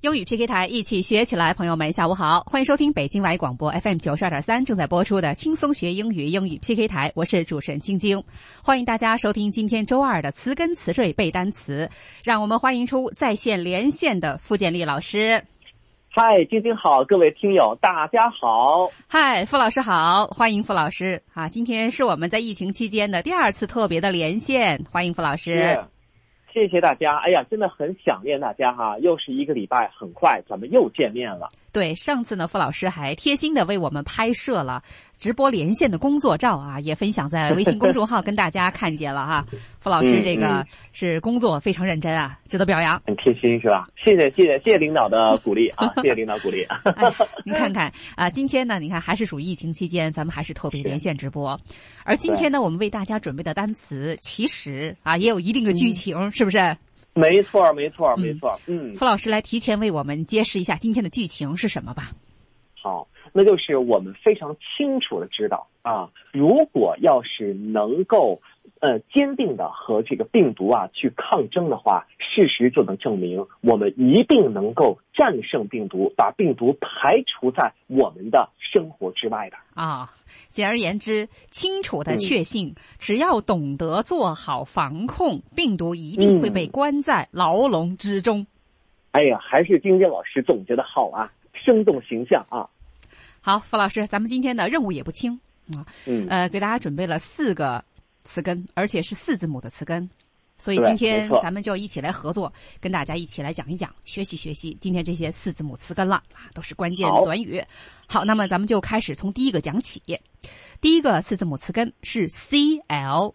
英语 PK 台一起学起来，朋友们下午好，欢迎收听北京外语广播 FM 92.3正在播出的轻松学英语英语 PK 台，我是主持人晶晶，欢迎大家收听今天周二的词根词缀背单词，让我们欢迎出在线连线的傅建立老师。 嗨，晶晶好，各位听友大家好。 嗨，傅老师好，欢迎傅老师啊！今天是我们在疫情期间的第二次特别的连线，欢迎傅老师。 谢谢大家，哎呀，真的很想念大家哈！又是一个礼拜，很快咱们又见面了。 对，上次呢，傅老师还贴心的为我们拍摄了直播连线的工作照啊，也分享在微信公众号跟大家看见了哈。傅老师这个是工作非常认真啊，值得表扬， 很贴心是吧？谢谢领导的鼓励啊，谢谢领导鼓励。 哎，您看看啊，今天呢，你看还是属于疫情期间，咱们还是特别连线直播。而今天呢，我们为大家准备的单词其实啊也有一定的剧情，是不是？ 没错。 傅老师来提前为我们揭示一下今天的剧情是什么吧。 好，那就是我们非常清楚的知道啊，如果要是能够坚定的和这个病毒啊去抗争的话，事实就能证明我们一定能够战胜病毒，把病毒排除在我们的生活之外的啊。简而言之，清楚的确信，只要懂得做好防控，病毒一定会被关在牢笼之中。 哎呀，还是晶晶老师总结的好啊，生动形象啊。 好，傅老师，咱们今天的任务也不轻啊。给大家准备了4个词根，而且是4字母的词根，所以今天咱们就一起来合作，跟大家一起来讲一讲，学习今天这些4字母词根了啊，都是关键短语。好，那么咱们就开始从第一个讲起。第一个4字母词根是 CLAR。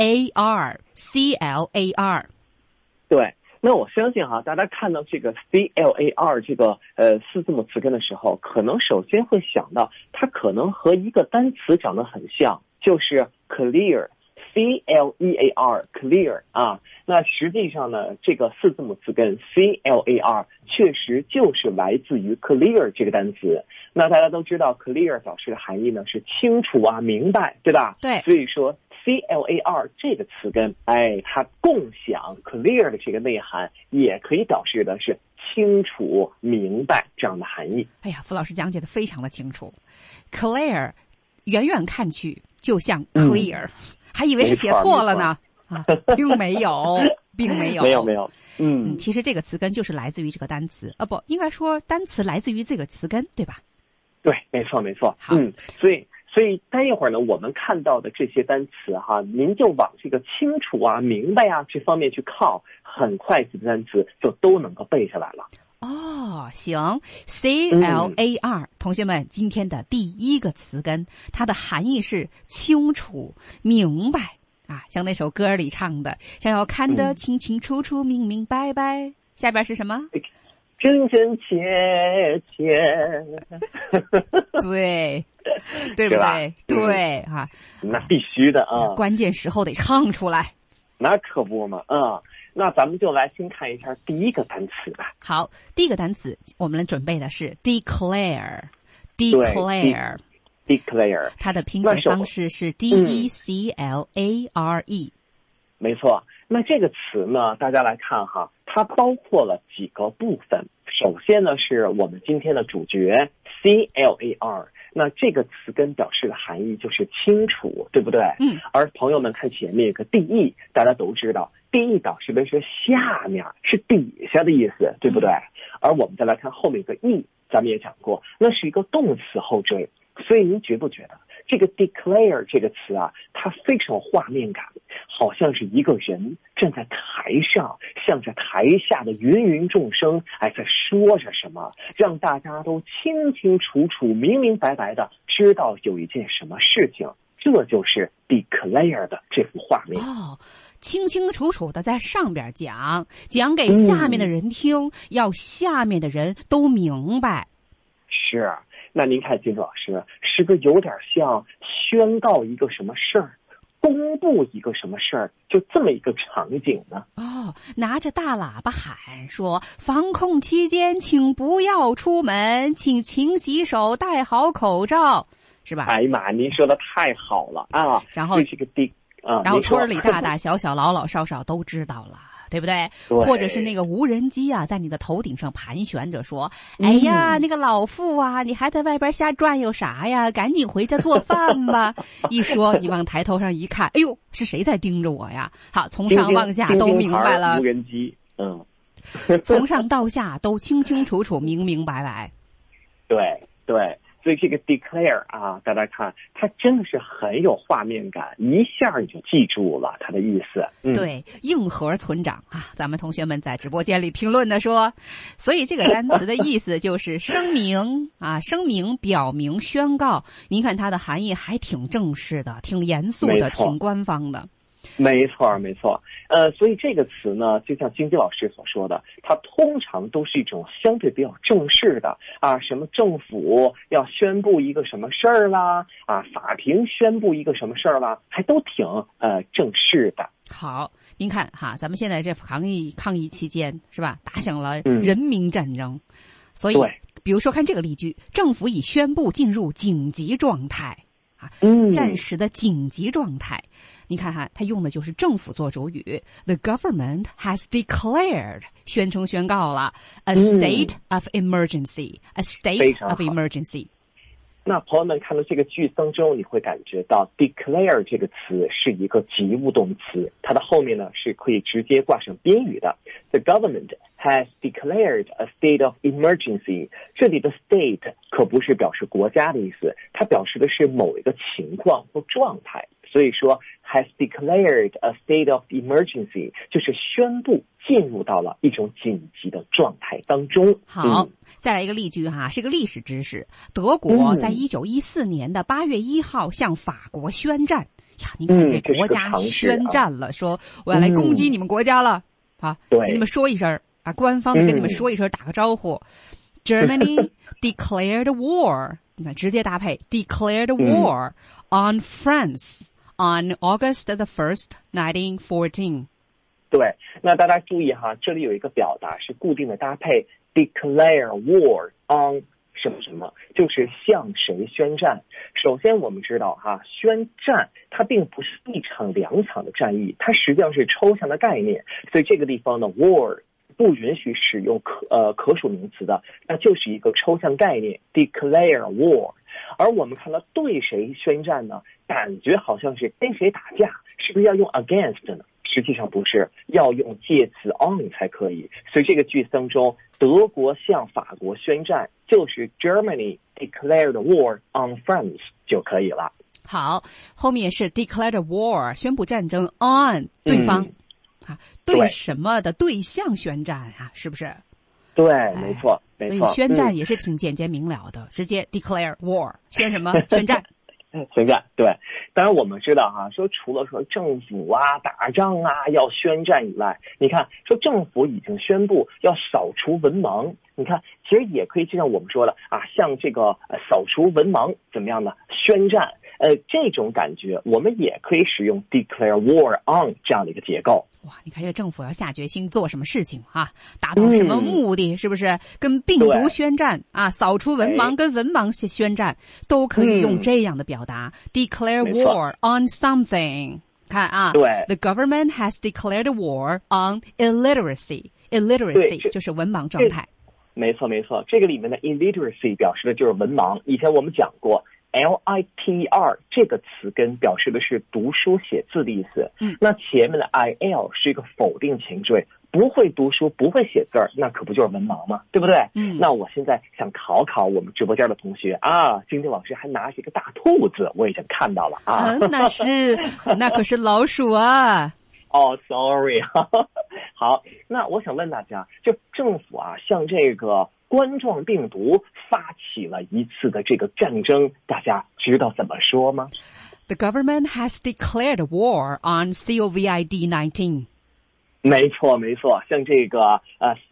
对，那我相信哈，大家看到这个 CLAR 这个4字母词根的时候，可能首先会想到它可能和一个单词长得很像，就是 clear。CLEAR clear 啊，那实际上呢，这个4字母词根 CLAR 确实就是来自于 clear 这个单词。那大家都知道 clear 表示的含义呢是清楚啊、明白，对吧？ 对。 所以说 CLAR 这个词根，它共享 clear 的这个内涵，也可以表示的是清楚、明白这样的含义。 哎呀，傅老师讲解的非常的清楚。clear 远远看去就像 clear。还以为是写错了呢啊，并没有。没有。 其实这个词根就是来自于这个单词啊，不应该说单词来自于这个词根，对吧？ 对，没错。 好， 所以待一会儿呢，我们看到的这些单词哈，您就往这个清楚啊、明白啊这方面去靠，很快这些单词就都能够背下来了。 哦，行 ，CLAR，同学们，今天的第一个词根，它的含义是清楚、明白啊，像那首歌里唱的，想要看得清清楚楚、明明白白。下边是什么？ 真真切切。 对不对？对啊， 那必须的啊， 关键时候得唱出来。 那可不嘛啊。那咱们就来先看一下第一个单词吧。 好，第一个单词我们准备的是 declare， 它的拼写方式是 DECLARE。 没错，那这个词呢，大家来看哈，它包括了几个部分。首先呢，是我们今天的主角 CLAR。那这个词根表示的含义就是清楚，对不对？而朋友们看前面有个 DE， 大家都知道 DE 表示的是下面，是底下的意思，对不对？而我们再来看后面一个 E， 咱们也讲过，那是一个动词后缀。所以您觉不觉得这个 declare 这个词啊，它非常有画面感，好像是一个人站在台上，向着台下的芸芸众生在说着什么，让大家都清清楚楚、明明白白的知道有一件什么事情。这就是 declare 的这幅画面。 哦，清清楚楚的在上边讲给下面的人听，要下面的人都明白。 是。那您看金主老师是不是有点像宣告一个什么事儿，公布一个什么事儿，就这么一个场景呢？ 哦，拿着大喇叭喊说，防控期间请不要出门，请勤洗手，戴好口罩，是吧？ 哎呀妈，您说的太好了啊！ 然后这是个然后村里大大小小老老少少都知道了， 对不对？ 对， 或者是那个无人机啊，在你的头顶上盘旋着说，哎呀，那个老妇啊，你还在外边瞎转悠啥呀？赶紧回家做饭吧。一说你往抬头上一看，哎呦，是谁在盯着我呀？好，从上往下都明白了。 无人机， 从上到下都清清楚楚、明明白白。 对对，所以这个 declare 啊，大家看，它真的是很有画面感，一下你就记住了它的意思。 对，硬核村长啊，咱们同学们在直播间里评论的说，所以这个单词的意思就是声明啊，声明、表明、宣告。您看它的含义还挺正式的，挺严肃的，挺官方的。 没错，没错。所以这个词呢，就像金基老师所说的，它通常都是一种相对比较正式的啊，什么政府要宣布一个什么事儿啦，啊，法庭宣布一个什么事儿啦，还都挺正式的。 好，您看哈，咱们现在这抗疫期间是吧，打响了人民战争，所以比如说看这个例句，政府已宣布进入紧急状态啊，暂时的紧急状态。你看哈，他用的就是政府做主语 ，The government has declared 宣称宣告了 a state of emergency，a state of emergency。 那朋友们看到这个句子当中，你会感觉到 declare 这个词是一个及物动词，它的后面呢是可以直接挂上宾语的。The government has declared a state of emergency。这里的 state 可不是表示国家的意思，它表示的是某一个情况或状态。所以说 has declared a state of emergency 就是宣布进入到了一种紧急的状态当中。 好，再来一个例句哈，是个历史知识。德国在1914年的8月1号向法国宣战。呀，您看这国家宣战了，说我要来攻击你们国家了啊！给你们说一声啊，官方的跟你们说一声，打个招呼。Germany declared war， 你看直接搭配 declared war on France。On August the 1st, 1914. 对，那大家注意哈，这里有一个表达是固定的搭配 declare war on 什么什么，就是向谁宣战。首先我们知道哈，宣战它并不是一场两场的战役，它实际上是抽象的概念，所以这个地方呢 war 不允许使用可数名词的，那就是一个抽象概念 declare war。而我们看到对谁宣战呢，感觉好像是跟谁打架，是不是要用 against 呢？实际上不是，要用介词 on 才可以。所以这个句子当中，德国向法国宣战就是 Germany declared war on France 就可以了。 好，后面是 declared war 宣布战争 on 对方对什么的对象宣战啊，是不是？ 对，没错，没错。 所以宣战也是挺简洁明了的，直接 declare war 宣什么？宣战。 宣战，对。当然我们知道哈，说除了说政府啊打仗啊要宣战以外，你看说政府已经宣布要扫除文盲，你看其实也可以就像我们说的啊，像这个扫除文盲怎么样呢？宣战。这种感觉我们也可以使用 declare war on 这样的一个结构。 哇，你看这政府要下决心做什么事情啊，达到什么目的，是不是跟病毒宣战啊，扫除文盲跟文盲宣战，都可以用这样的表达declare war on something。看啊， 对 ，The government has declared war on illiteracy。illiteracy 就是文盲状态。 没错没错，这个里面的 illiteracy 表示的就是文盲。以前我们讲过LITER 这个词根表示的是读书写字的意思。那前面的 IL 是一个否定前缀，不会读书不会写字儿，那可不就是文盲吗？对不对？那我现在想考考我们直播间的同学啊，晶晶老师还拿着一个大兔子，我已经看到了啊。 那可是老鼠啊。 哦 sorry 好，那我想问大家，就政府啊向这个冠状病毒发起了一次的这个战争，大家知道怎么说吗？ The government has declared war on COVID-19。 没错没错，像这个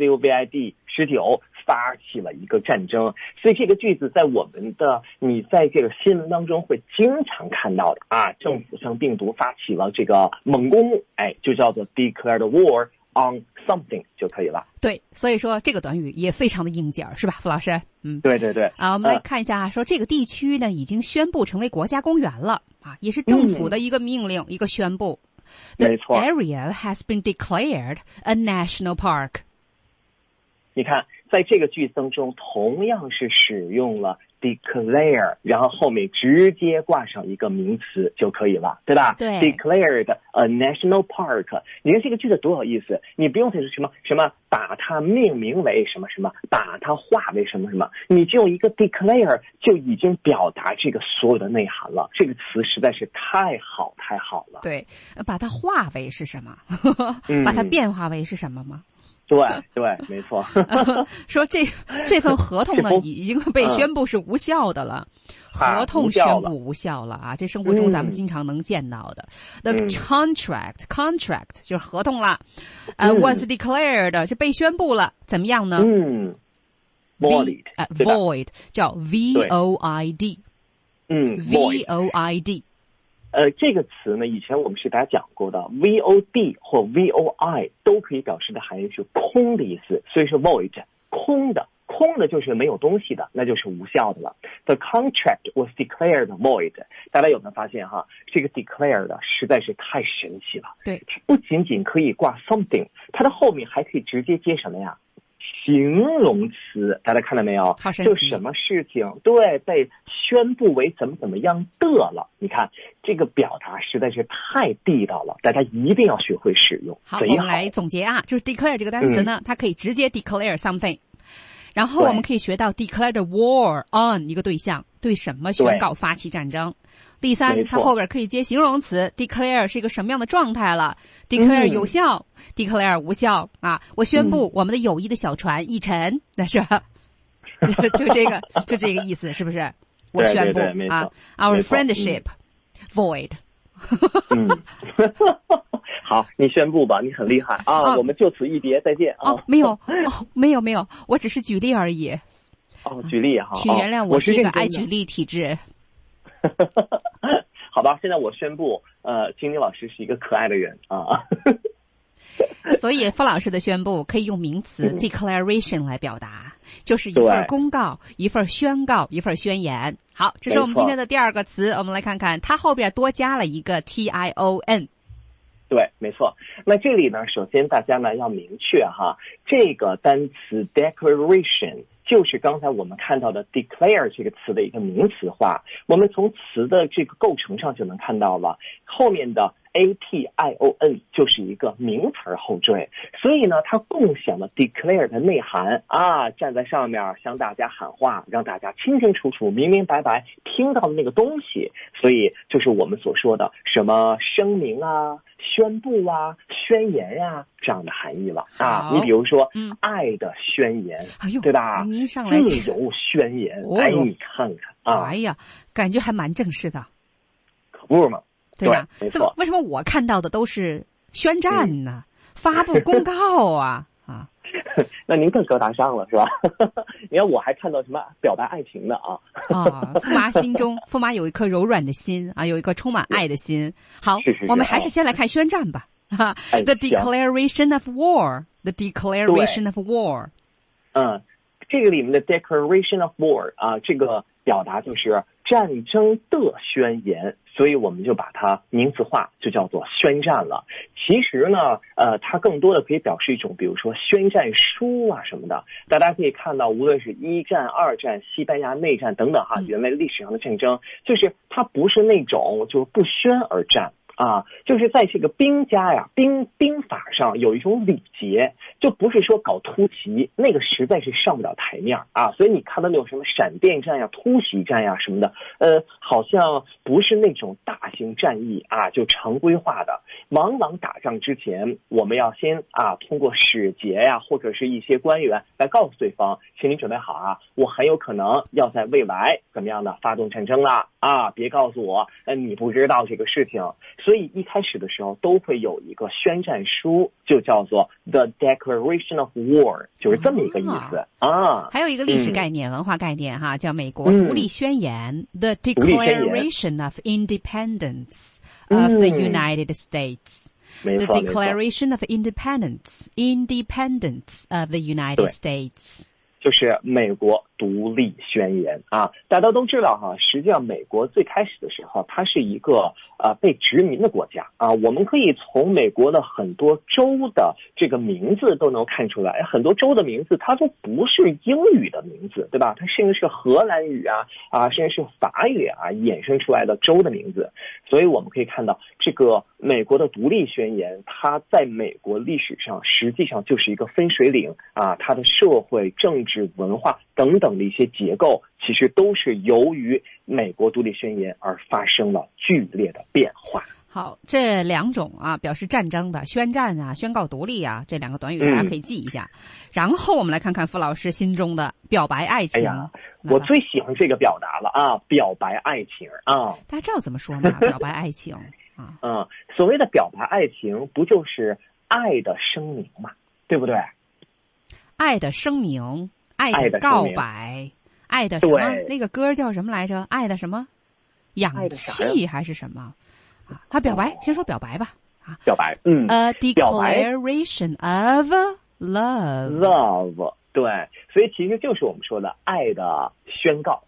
COVID-19发起了一个战争，所以这个句子在我们的你在这个新闻当中会经常看到的啊，政府向病毒发起了这个猛攻，就叫做 declared war on something 就可以了。 对，所以说这个短语也非常的应景，是吧，傅老师？ 对对对。 啊，我们来看一下，说这个地区呢已经宣布成为国家公园了啊，也是政府的一个命令，一个宣布。 The 没错 area has been declared a national park. 你看，在这个句子当中，同样是使用了 declare， 然后后面直接挂上一个名词就可以了，对吧？ 对 ，declared a national park。你看这个句子多有意思，你不用再说什么把它命名为什么什么，把它化为什么什么，你就用一个 declare 就已经表达这个所有的内涵了。这个词实在是太好了。 对，把它化为是什么？把它变化为是什么吗？ 对，没错。 说这份合同呢，已经被宣布是无效的了。合同宣布无效了啊！这生活中咱们经常能见到的。The contract 就是合同了。Was declared 是被宣布了，怎么样呢 ？void void 叫 void。void。 这个词呢，以前我们是给大家讲过的 ，VOD 或 VOI 都可以表示的含义是空的意思，所以是 void 空的就是没有东西的，那就是无效的了。The contract was declared void。大家有没有发现哈？这个 declared 实在是太神奇了。 对， 它不仅仅可以挂 something， 它的后面还可以直接接什么呀？形容词，大家看到没有？ 好神奇， 就什么事情被宣布为怎么样的了？你看这个表达实在是太地道了，大家一定要学会使用。 好，我们来总结啊，就是 declare 这个单词呢，它可以直接 declare something， 然后我们可以学到 declare the war on 一个对象，对什么宣告发起战争。第三，它后边可以接形容词 declare 是一个什么样的状态了 declare 有效declare 无效啊！我宣布我们的友谊的小船一沉，那是吧？就这个意思，是不是？我宣布啊 ，our friendship void。 好，你宣布吧，你很厉害啊！我们就此一别，再见啊！ 没有，我只是举例而已。 举例哈， 请原谅我是一个爱举例体质。 好吧，现在我宣布，金玲老师是一个可爱的人啊。 所以方老师的宣布可以用名词 declaration 来表达，就是一份公告、一份宣告、一份宣言。好，这是我们今天的第二个词，我们来看看它后边多加了一个 tion。 对，没错。那这里呢，首先大家呢要明确哈，这个单词 declaration 就是刚才我们看到的 declare 这个词的一个名词化。我们从词的这个构成上就能看到了，后面的 ation 就是一个名词后缀，所以呢，它共享了 declare 的内涵啊，站在上面向大家喊话，让大家清清楚楚、明明白白听到的那个东西，所以就是我们所说的什么声明啊、宣布啊、宣言呀这样的含义了啊。你比如说，爱的宣言，对吧？ 您上来自由宣言，你看看啊， 哎呀，感觉还蛮正式的， 可不是吗？ 对吧？ 没错。 为什么我看到的都是宣战呢？发布公告啊啊！ 那您更高大上了是吧？你看我还看到什么表达爱情的啊？ 驸马有一颗柔软的心啊，有一颗充满爱的心。好，我们还是先来看宣战吧。The Declaration of War. The Declaration of War. 这个里面的 Declaration of War 啊，这个表达就是战争的宣言，所以我们就把它名词化，就叫做宣战了。其实呢，它更多的可以表示一种，比如说宣战书啊什么的。大家可以看到，无论是一战、二战、西班牙内战等等哈，人类历史上的战争，就是它不是那种就是不宣而战。啊，就是在这个兵家呀，兵法上有一种礼节，就不是说搞突袭，那个实在是上不了台面啊。所以你看到那种什么闪电战呀、突袭战呀什么的，好像不是那种大型战役啊，就常规化的。往往打仗之前，我们要先通过使节呀，或者是一些官员来告诉对方，请你准备好啊，我很有可能要在未来怎么样的发动战争了啊，别告诉我你不知道这个事情。所以一开始的时候都会有一个宣战书，就叫做 The Declaration of War， 就是这么一个意思啊。 还有一个历史概念、文化概念哈，叫美国独立宣言 The Declaration of Independence of the United States。The Declaration of Independence of the United States。 就是美国独立宣言啊。大家都知道哈，实际上美国最开始的时候，它是一个被殖民的国家啊。我们可以从美国的很多州的这个名字都能看出来，很多州的名字它都不是英语的名字，对吧？它甚至是荷兰语甚至是法语衍生出来的州的名字。所以我们可以看到，这个美国的独立宣言，它在美国历史上实际上就是一个分水岭啊，它的社会、政治、文化等等的一些结构，其实都是由于美国独立宣言而发生了剧烈的变化。 好，这两种表示战争的宣战宣告独立这两个短语大家可以记一下。然后我们来看看傅老师心中的表白爱情。 我最喜欢这个表达了表白爱情大家知道怎么说吗？表白爱情所谓的表白爱情不就是爱的声明嘛，对不对？ 爱的声明，爱的告白，爱的什么？那个歌叫什么来着？爱的什么？氧气还是什么？表白，先说表白吧。 表白 ，A declaration of love。 对，所以其实就是我们说的爱的宣告。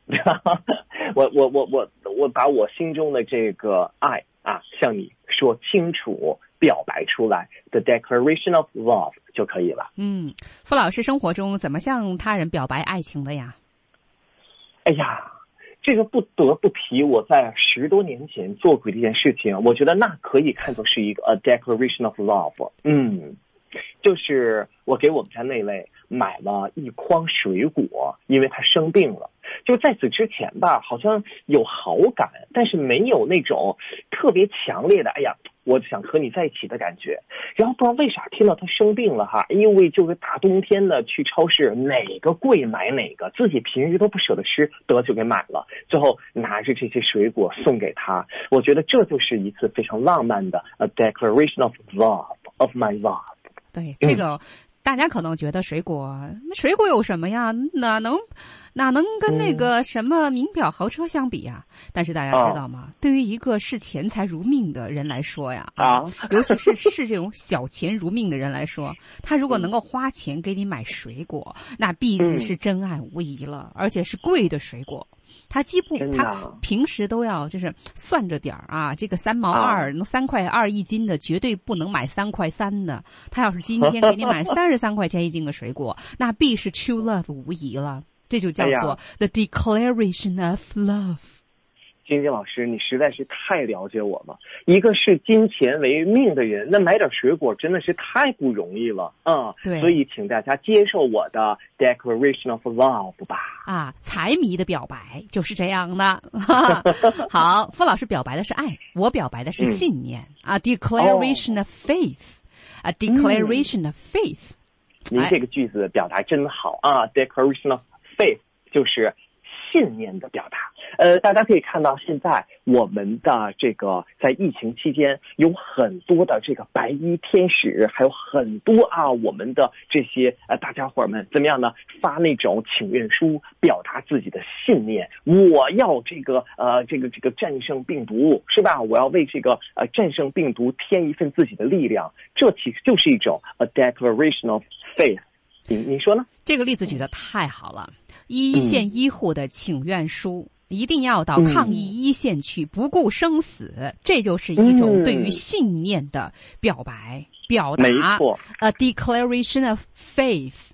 我把我心中的这个爱向你说清楚，表白出来 ，the declaration of love 就可以了。 傅老师生活中怎么向他人表白爱情的呀？ 这个不得不提我在10多年前做过的一件事情，我觉得那可以看作是一个 a declaration of love。就是我给我们家那位买了一筐水果，因为他生病了。就在此之前吧，好像有好感，但是没有那种特别强烈的我想和你在一起的感觉。然后不知道为啥听到他生病了因为就是大冬天的去超市，哪个贵买哪个，自己平时都不舍得吃，就给买了。最后拿着这些水果送给他，我觉得这就是一次非常浪漫的 a declaration of love of my love。 对，这个大家可能觉得水果有什么呀？哪能跟那个什么名表豪车相比呀？但是大家知道吗？对于一个视钱财如命的人来说呀，尤其是这种小钱如命的人来说，他如果能够花钱给你买水果，那必定是真爱无疑了，而且是贵的水果。他平时都要就是算着点这个3毛2，能3块2一斤的，绝对不能买3块3的。他要是今天给你买33块钱一斤的水果，那必是 true love 无疑了。这就叫做 the declaration of love。 晶晶老师，你实在是太了解我了。一个视金钱为命的人，那买点水果真的是太不容易了对， 所以请大家接受我的 declaration of love 吧。 财迷的表白就是这样的。好，傅老师表白的是爱，我表白的是信念declaration of faith。A declaration of faith。 您这个句子表达真好declaration of faith 就是信念的表达。大家可以看到，现在我们的这个在疫情期间，有很多的这个白衣天使，还有很多我们的这些大家伙们怎么样呢？发那种请愿书，表达自己的信念。我要这个战胜病毒，是吧？我要为这个战胜病毒添一份自己的力量。这其实就是一种 a declaration of faith。您说呢？ 这个例子举得太好了。一线医护的请愿书，一定要到抗疫一线去，不顾生死，这就是一种对于信念的表白表达。 没错 ，a declaration of faith，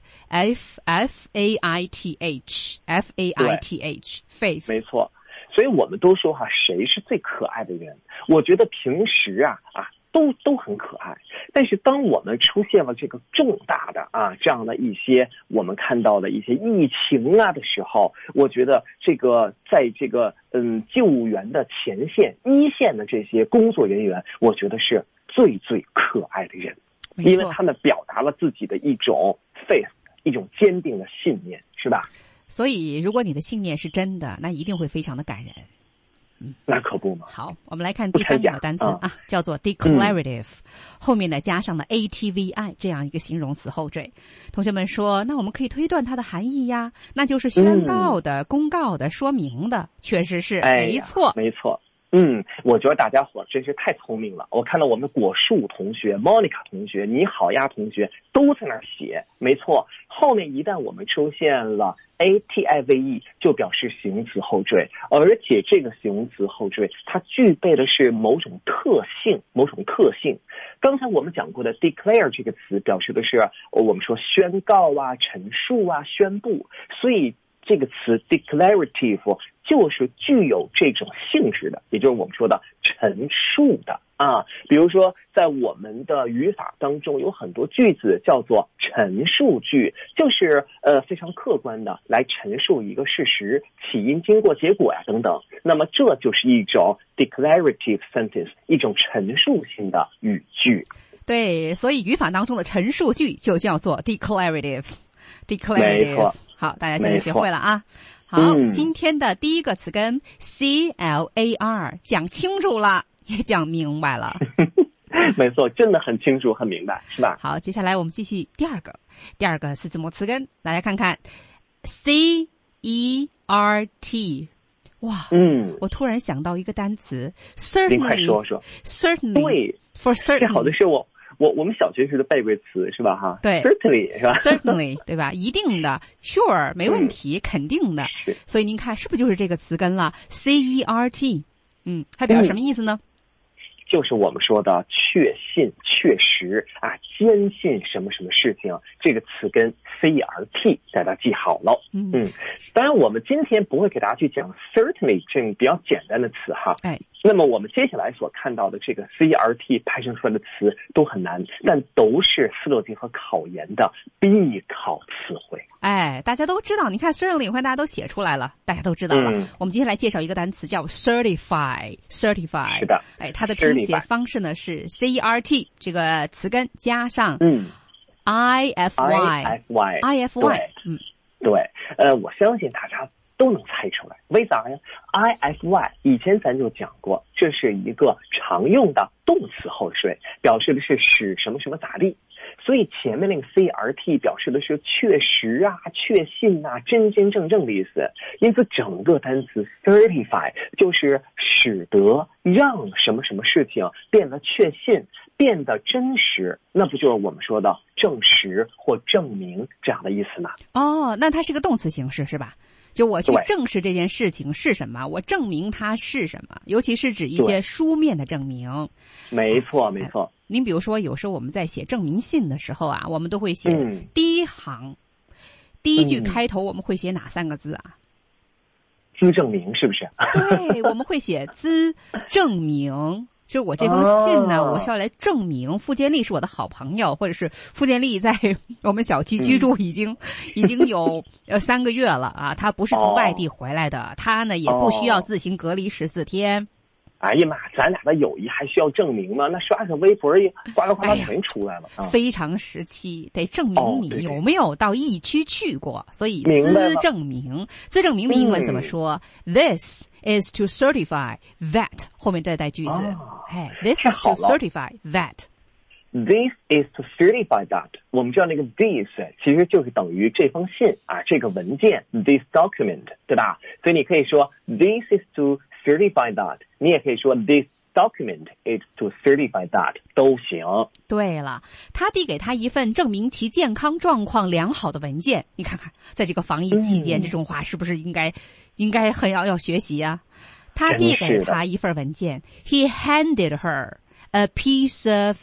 faith，faith， 没错。所以我们都说谁是最可爱的人？我觉得平时都很可爱，但是当我们出现了这个重大的这样的一些我们看到的一些疫情的时候，我觉得这个在这个救援的前线一线的这些工作人员，我觉得是最最可爱的人，因为他们表达了自己的一种 faith， 一种坚定的信念，是吧？ 所以如果你的信念是真的，那一定会非常的感人。 那可不嘛。 好，我们来看第3个单词叫做 declarative，后面呢加上了 ATVI 这样一个形容词后缀。同学们说，那我们可以推断它的含义呀，那就是宣告的、公告的、说明的。确实是，没错， 没错。我觉得大家伙真是太聪明了。我看到我们的果树同学、Monica 同学、你好呀同学都在那儿写，没错。后面一旦我们出现了 active 就表示形容词后缀，而且这个形容词后缀它具备的是某种特性。刚才我们讲过的 declare 这个词表示的是我们说宣告啊、陈述啊、宣布，所以这个词 declarative 就是具有这种性质的，也就是我们说的陈述的啊。比如说在我们的语法当中有很多句子叫做陈述句，就是非常客观的来陈述一个事实，起因、经过、结果呀等等。那么这就是一种 declarative sentence， 一种陈述性的语句。 对，所以语法当中的陈述句就叫做 declarative。 没错。 好，大家现在学会了啊。好，今天的第一个词根 CLAR 讲清楚了，也讲明白了。 没错，真的很清楚很明白，是吧？ 好，接下来我们继续第二个四字母词根，大家看看 CERT。哇，我突然想到一个单词 certainly， 您快说说。 certainly， 对 for certain， 这好的是我们小学时的背过词是吧哈？ 对 ，certainly 是吧 ？certainly 对吧？一定的 ，sure 没问题，肯定的。所以您看是不是就是这个词根了 ？CERT， 它表示什么意思呢？ 就是我们说的确信、确实啊，坚信什么什么事情，这个词根 CERT 大家记好了。当然我们今天不会给大家去讲 certainly 这种比较简单的词哈。那么我们接下来所看到的这个 CERT 派生出来的词都很难，但都是斯诺金和考研的必考词汇。 大家都知道，你看 certainly 大家都写出来了，大家都知道了。我们接下来介绍一个单词叫 certify。 是的， 它的拼写方式呢是 CERT 这个词根加上IFY。 对，我相信大家都能猜出来，为啥呀 ？IFY 以前咱就讲过，这是一个常用的动词后缀，表示的是使什么什么咋地。所以前面那个 CERT 表示的是确实啊、确信啊、真真正正的意思。因此整个单词 certify 就是使得让什么什么事情变得确信、变得真实，那不就是我们说的证实或证明这样的意思吗？ 那它是个动词形式是吧？就我去证实这件事情是什么，我证明它是什么，尤其是指一些书面的证明。 没错。 您比如说有时候我们在写证明信的时候啊，我们都会写第一行，第一句开头我们会写哪3个字啊？ 资证明是不是？ 对，我们会写资证明。就是我这封信呢，我是要来证明傅建立是我的好朋友，或者是傅建立在我们小区居住已经有3个月了啊，他不是从外地回来的，他呢也不需要自行隔离14天。 哎呀妈，咱俩的友谊还需要证明吗？那刷个微博呱呱全出来了。 非常时期得证明你有没有到疫区去过，所以资证明的英文怎么说？This is to certify that 后面再带句子。This is to certify that。 This is to certify that。 我们知道那个 this 其实就是等于这封信啊，这个文件 this document， 对吧？所以你可以说 This is to certify that， 你也可以说 This document is to certify that， 都行。 对了，他递给他一份证明其健康状况良好的文件，你看看在这个防疫期间，这种话是不是应该很要学习啊？他递给他一份文件 He handed her a piece of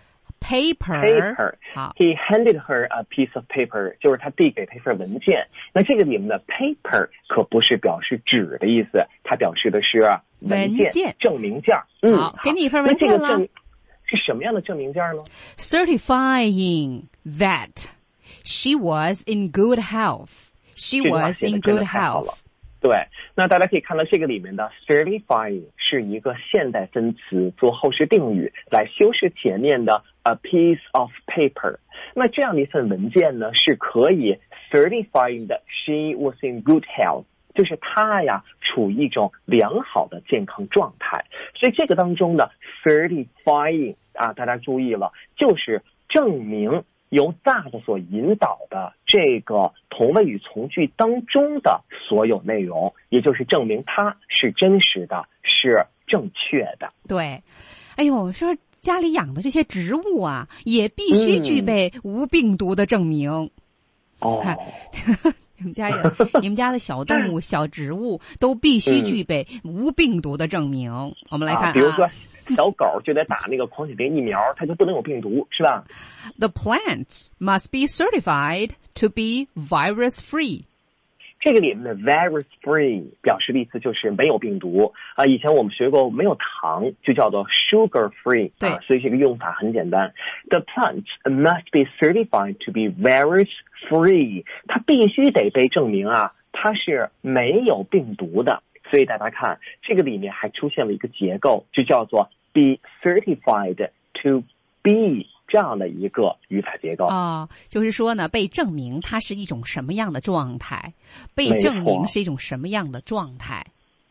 paper。 好 He handed her a piece of paper， 就是他递给他一份文件。那这个里面的 paper 可不是表示纸的意思，它表示的是文件证明件。 好，给你一份文件了。 是什么样的证明件呢？ Certifying that she was in good health。 She was in good health。 对，那大家可以看到这个里面的 certifying 是一个现代分词做后式定语来修饰前面的 a piece of paper。 那这样的一份文件呢，是可以 certifying that she was in good health， 就是她呀处于一种良好的健康状态。所以这个当中的 certifying 啊，大家注意了，就是证明由 that 所引导的这个同位语从句当中的所有内容，也就是证明它是真实的，是正确的。 对，哎呦，说家里养的这些植物啊，也必须具备无病毒的证明。 你们家的小动物、小植物都必须具备无病毒的证明。我们来看比如说小狗就得打那个狂犬病疫苗，它就不能有病毒，是吧？ The plants must be certified to be virus-free. 这个里面的 virus-free 表示的意思就是没有病毒啊。以前我们学过，没有糖就叫做 sugar-free 对所以这个用法很简单。The plants must be certified to be virus-free， 它必须得被证明它是没有病毒的。所以大家看，这个里面还出现了一个结构，就叫做 be certified to be。这样的一个语法结构就是说呢，被证明它是一种什么样的状态，被证明是一种什么样的状态。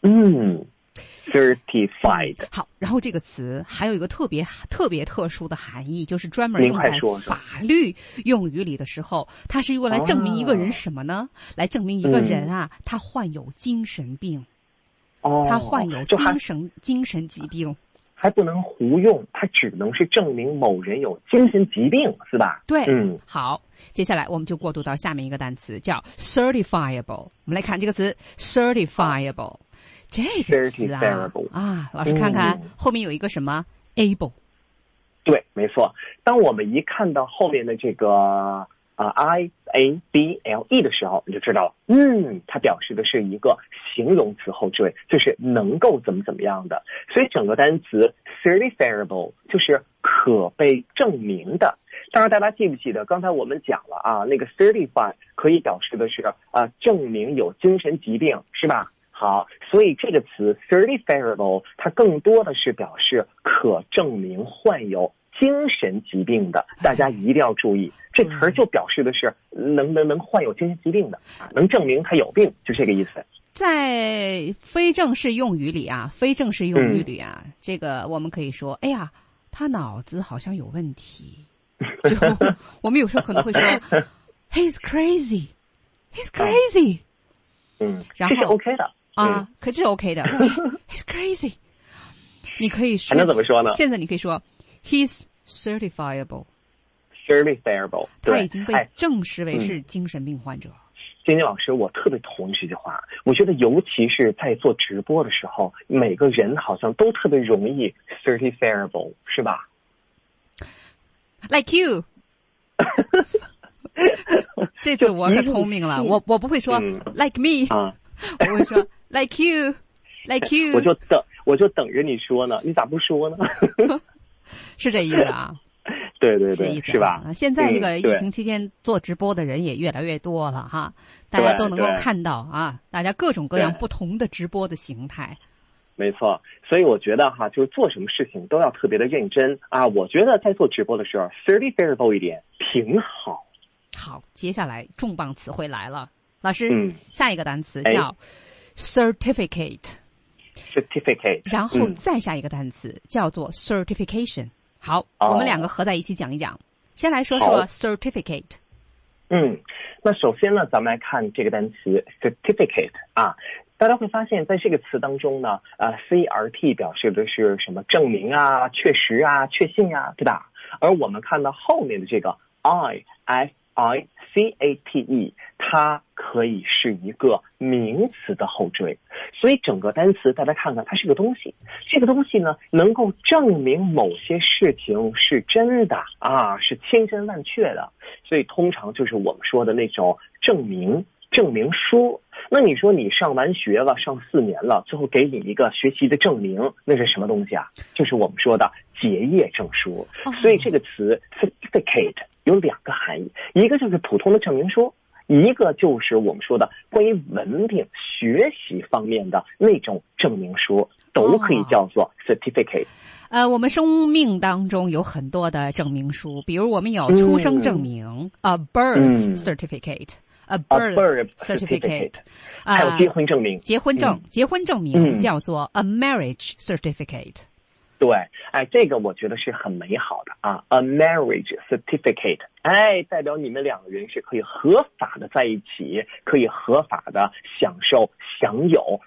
certified。 好，然后这个词还有一个特别特殊的含义，就是专门用在法律用语里的时候，它是用来证明一个人什么呢？来证明一个人他患有精神病，他患有精神疾病。 还不能胡用，它只能是证明某人有精神疾病，是吧？ 对，好，接下来我们就过渡到下面一个单词，叫 certifiable。我们来看这个词 certifiable， 这个词老师看看后面有一个什么 able。 对，没错。当我们一看到后面的这个IABLE 的时候，你就知道了，它表示的是一个形容词后缀，就是能够怎么样的。所以整个单词 certifiable 就是可被证明的。当然大家记不记得刚才我们讲了那个 certify 可以表示的是证明有精神疾病，是吧？好，所以这个词 certifiable 它更多的是表示可证明患有精神疾病的。大家一定要注意，这词儿就表示的是能患有精神疾病的能证明他有病，就这个意思。 在非正式用语里这个我们可以说，哎呀，他脑子好像有问题。我们有时候可能会说，He's crazy， 然后这是 OK 的可这是 OK 的。He's crazy， 你可以说， 还能怎么说呢？ 现在你可以说 He's certifiable， 他已经被证实为是精神病患者。 金金老师，我特别同意这句话。我觉得尤其是在做直播的时候，每个人好像都特别容易 certifiable， 是吧？ Like you 这次我可聪明了，我不会说 like me，我会说 like you。 我就等着你说呢，你咋不说呢？ 是这意思对，是吧？ 现在这个疫情期间做直播的人也越来越多了哈，大家都能够看到大家各种各样不同的直播的形态。 没错，所以我觉得就是做什么事情都要特别的认真我觉得在做直播的时候 certifiable 一点挺好。 好，接下来重磅词汇来了，老师，下一个单词叫 certificate， 然后再下一个单词叫做 certification。好，我们两个合在一起讲一讲。先来说说 certificate。 那首先呢，咱们来看这个单词 certificate 大家会发现在这个词当中呢CRT 表示的是什么？证明确实确信对吧？而我们看到后面的这个 IFICATE 它可以是一个名词的后缀，所以整个单词大家看看，它是个东西，这个东西呢能够证明某些事情是真的是千真万确的，所以通常就是我们说的那种证明书。那你说你上完学了，上4年了，最后给你一个学习的证明，那是什么东西就是我们说的结业证书。所以这个词 certificate 有2个含义，一个就是普通的证明书，一个就是我们说的关于文凭学习方面的那种证明书，都可以叫做 certificate。 我们生命当中有很多的证明书，比如我们有出生证明，a birth certificate。A birth certificate， 还有结婚证明， 结婚证明叫做 a marriage certificate。 对，这个我觉得是很美好的a marriage certificate，代表你们2个人是可以合法的在一起，可以合法的享有法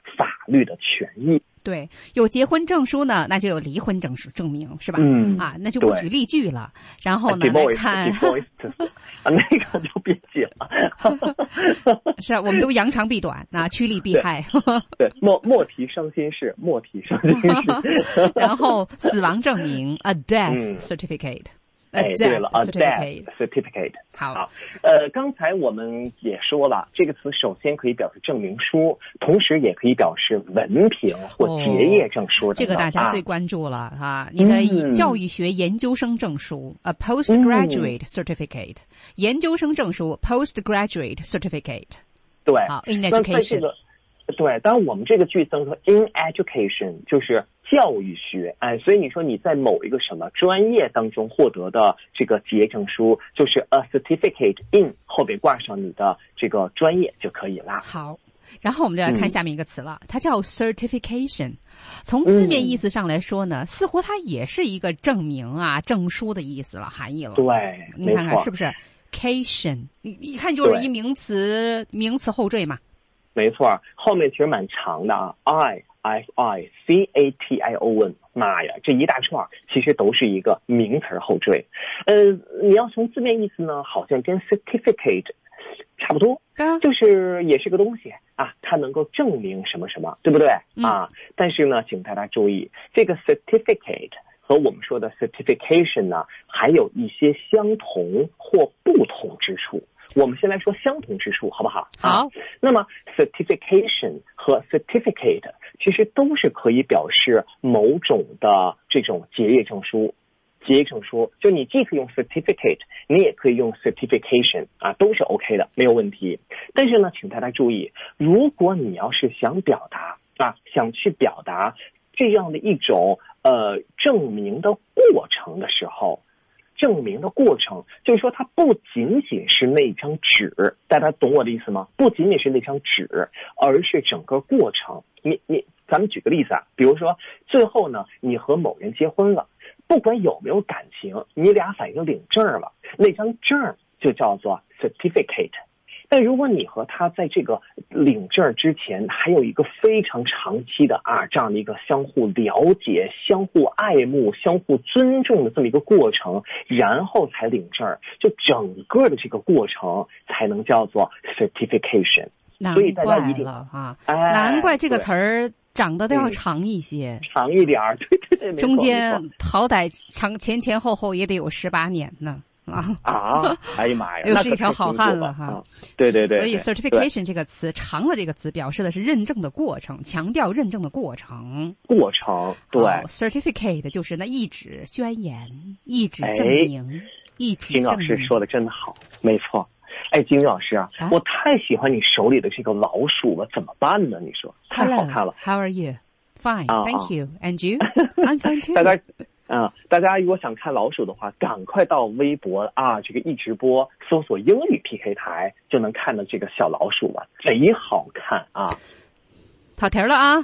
律的权益。 对，有结婚证书呢，那就有离婚证明，是吧？那就不举例句了。然后呢，来看那个就别举了。 是啊，我们都扬长避短，趋利避害。 对，莫提伤心事，莫提伤心事。 然后死亡证明 ，a death certificate。 对了 ，a death certificate。 好， 刚才我们也说了，这个词首先可以表示证明书，同时也可以表示文凭或结业证书。 这个大家最关注了啊！你的教育学研究生证书 ，a postgraduate certificate，研究生证书 postgraduate certificate。 对， 好 ，in education。 对，当然我们这个句子说 in education 就是教育学，所以你说你在某一个什么专业当中获得的这个结业证书，就是 a certificate in 后边挂上你的这个专业就可以了。 好，然后我们就来看下面一个词了，它叫 certification。从字面意思上来说呢，似乎它也是一个证明啊、证书的意思了，含义了。 对， 你看看是不是 cation？ 你一看就是一名词后缀嘛。 没错，后面其实蛮长的啊 ，IFICATION， 妈呀，这一大串其实都是一个名词后缀。你要从字面意思呢，好像跟 certificate 差不多，就是也是个东西啊，它能够证明什么什么，对不对啊？但是呢，请大家注意，这个 certificate 和我们说的 certification 呢，还有一些相同或不同之处。我们先来说相同之处，好不好？ 好。 那么 certification 和 certificate 其实都是可以表示某种的这种结业证书。结业证书就你既可以用 certificate， 你也可以用 certification 啊，都是 OK 的，没有问题。但是呢，请大家注意，如果你要是想去表达这样的一种证明的过程的时候。证明的过程就是说它不仅仅是那张纸，大家懂我的意思吗？不仅仅是那张纸，而是整个过程。咱们举个例子啊，比如说最后呢，你和某人结婚了，不管有没有感情，你俩反正领证了，那张证就叫做 certificate。但如果你和他在这个领证之前还有一个非常长期的这样的一个相互了解、相互爱慕、相互尊重的这么一个过程，然后才领证，就整个的这个过程才能叫做 certification。所以大家一定难怪这个词儿长得都要长一些， 长一点，对， 中间好歹前后也得有18年呢。 哎呀妈呀， 又是一条好汉了哈！ 对， 所以 certification 这个词，长的这个词表示的是认证的过程，强调认证的过程。 对 ，certificate 就是那一纸宣言、一纸证明、一纸证明。 金老师说的真的好，没错。金老师我太喜欢你手里的这个老鼠了，怎么办呢？你说太好看了。 How are you? Fine, thank you. And you? I'm fine too. 大家如果想看老鼠的话，赶快到微博这个一直播搜索英语 PK 台，就能看到这个小老鼠了，贼好看啊！ 跑题了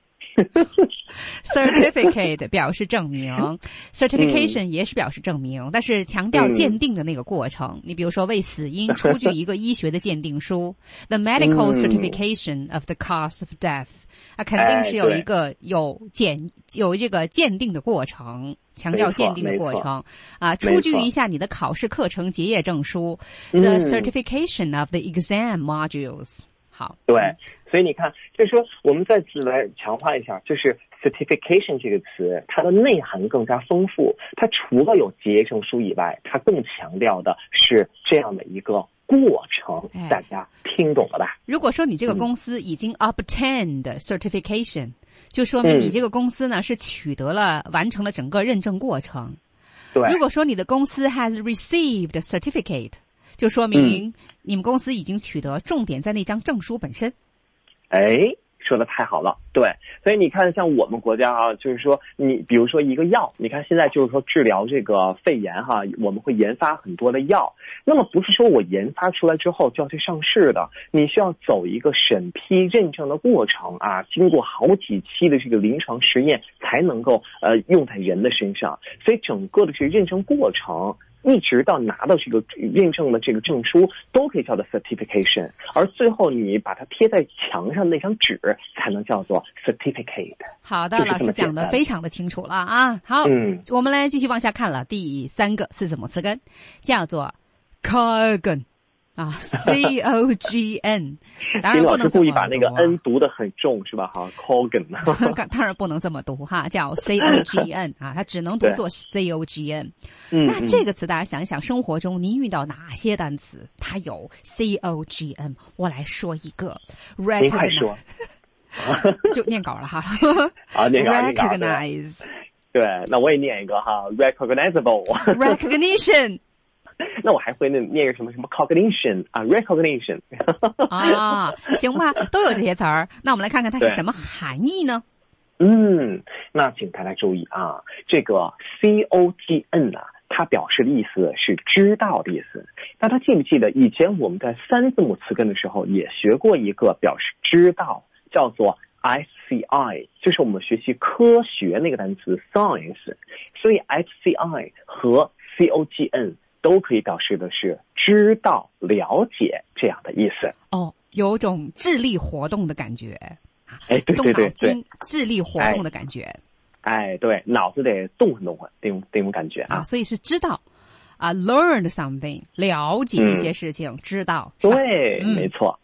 certificate 表示证明，certification 也是表示证明，但是强调鉴定的那个过程。你比如说为死因出具一个医学的鉴定书，the medical certification of the cause of death，肯定是有一个有这个鉴定的过程，强调鉴定的过程出具一下你的考试课程结业证书，the certification of the exam modules。好， 对，所以你看，就是说我们再次来强化一下，就是 certification 这个词，它的内涵更加丰富。它除了有结业证书以外，它更强调的是这样的一个过程。大家听懂了吧？ 如果说你这个公司已经 obtained certification，就说明你这个公司呢是完成了整个认证过程。 对， 如果说你的公司 has received certificate，就说明你们公司已经取得，重点在那张证书本身。 说的太好了，对，所以你看，像我们国家就是说，你比如说一个药，你看现在就是说治疗这个肺炎我们会研发很多的药，那么不是说我研发出来之后就要去上市的，你需要走一个审批认证的过程经过好几期的这个临床实验才能够用在人的身上，所以整个的这个认证过程一直到拿到这个认证的这个证书，都可以叫做 certification， 而最后你把它贴在墙上那张纸才能叫做 certificate。 好的，老师讲的非常的清楚了啊。好，我们来继续往下看了。第3个4字母词根叫做 Cogn 啊 ，C-O-G-N。 当然不能故意把那个 N 读得很重是吧？哈 ，Cogn 当然不能这么读哈，叫 C-O-G-N 啊，它只能读作 C-O-G-N。那这个词大家想一想，生活中您遇到哪些单词它有 C-O-G-N？ 我来说一个 ，recognize， 就念稿了哈。 啊，念稿 recognize。 对，那我也念一个哈 ，recognizable。recognition。那我还会念个什么 cognition 啊 ，recognition 啊，行吧，都有这些词儿。那我们来看看它是什么含义呢？ 那请大家注意啊，这个 cogn 啊，它表示的意思是知道的意思。那大家记不记得以前我们在3字母词根的时候也学过一个表示知道，叫做 SCI， 就是我们学习科学那个单词 science。所以 SCI 和 cogn都可以表示的是知道、了解这样的意思。 哦，有种智力活动的感觉。 对， 动脑筋、智力活动的感觉。 对，脑子得动动这种感觉啊。 所以是知道啊 ，learn something， 了解一些事情，知道。 对，没错。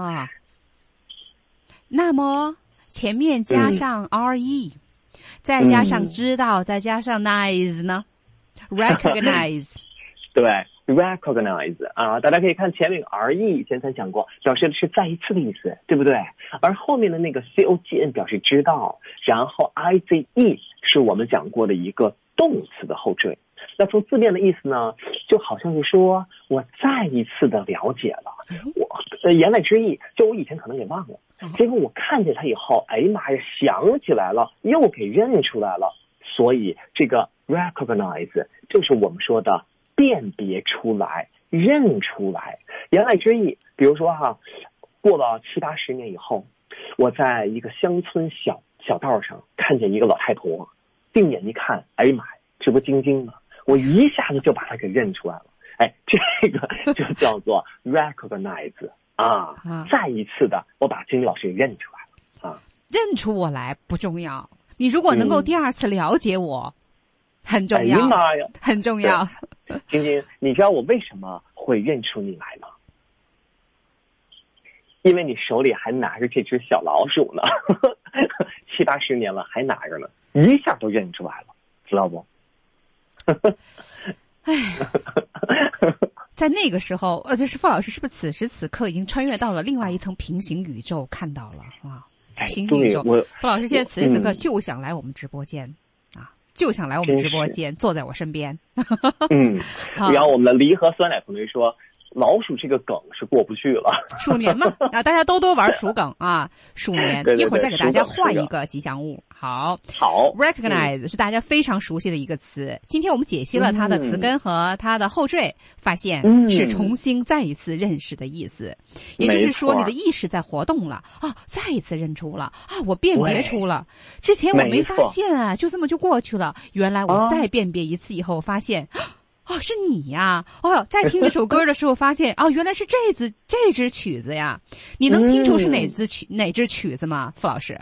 那么前面加上 re，再加上知道，再加上 nice 呢 ？recognize。 对 ，recognize 啊，大家可以看前面 re 以前咱讲过，表示的是再一次的意思，对不对？而后面的那个 cogn 表示知道，然后 ize 是我们讲过的一个动词的后缀。那从字面的意思呢，就好像是说我再一次的了解了，我言外之意，就我以前可能也忘了，结果我看见它以后，哎呀妈呀，想起来了，又给认出来了。所以这个 recognize 就是我们说的辨别出来、认出来。言外之意，比如说哈，过了7、8、10年以后，我在一个乡村小道上看见一个老太婆，定眼一看，哎呀妈呀，直不晶晶的，我一下子就把她给认出来了。哎，这个就叫做 recognize 啊，再一次的我把金老师给认出来了啊。 认出我来不重要，你如果能够第2次了解我，很重要。 哎呀妈呀， 很重要。 晶晶，你知道我为什么会认出你来吗？因为你手里还拿着这只小老鼠呢，7、8、10年了还拿着呢，一下都认出来了，知道不？ 哎，在那个时候，就是傅老师是不是此时此刻已经穿越到了另外一层平行宇宙，看到了哇？平行宇宙，傅老师现在此时此刻就想来我们直播间。就想来我们直播间，坐在我身边。 然后我们的梨和酸奶同学说，老鼠这个梗是过不去了。 鼠年嘛，啊，大家多玩鼠梗啊，鼠年。 对， 一会儿再给大家换一个吉祥物。好 ，recognize 是大家非常熟悉的一个词。今天我们解析了它的词根和它的后缀，发现是重新再一次认识的意思。也就是说，你的意识在活动了啊，再一次认出了啊，我辨别出了，之前我没发现啊，就这么就过去了。原来我再辨别一次以后，发现。哦，是你呀！哦，在听这首歌的时候发现，哦，原来是这支曲子呀！你能听出是哪支曲子吗，傅老师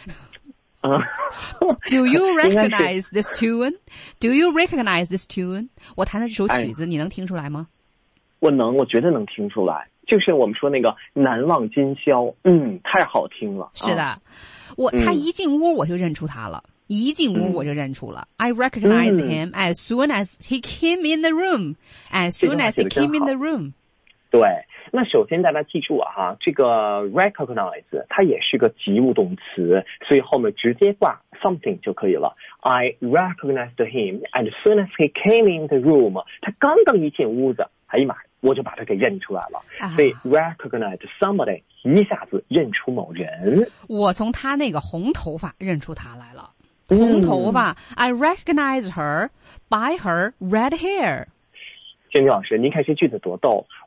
？Do you recognize this tune? Do you recognize this tune? 我弹的这首曲子，你能听出来吗？ 我能，我觉得能听出来。就是我们说那个《难忘今宵》，太好听了。 是的，他一进屋我就认出他了。一进屋我就认出了。I recognize him as soon as he came in the room. As soon as he came in the room. 对，那首先大家记住啊，这个 recognize 它也是个及物动词，所以后面直接挂 something 就可以了。I recognized him as soon as he came in the room. 他刚刚一进屋子，哎呀妈，我就把他给认出来了。所以 recognize somebody 一下子认出某人。 我从他那个红头发认出他来了。红头发 I recognize her by her red hair. 建军老师，您看这句子多逗！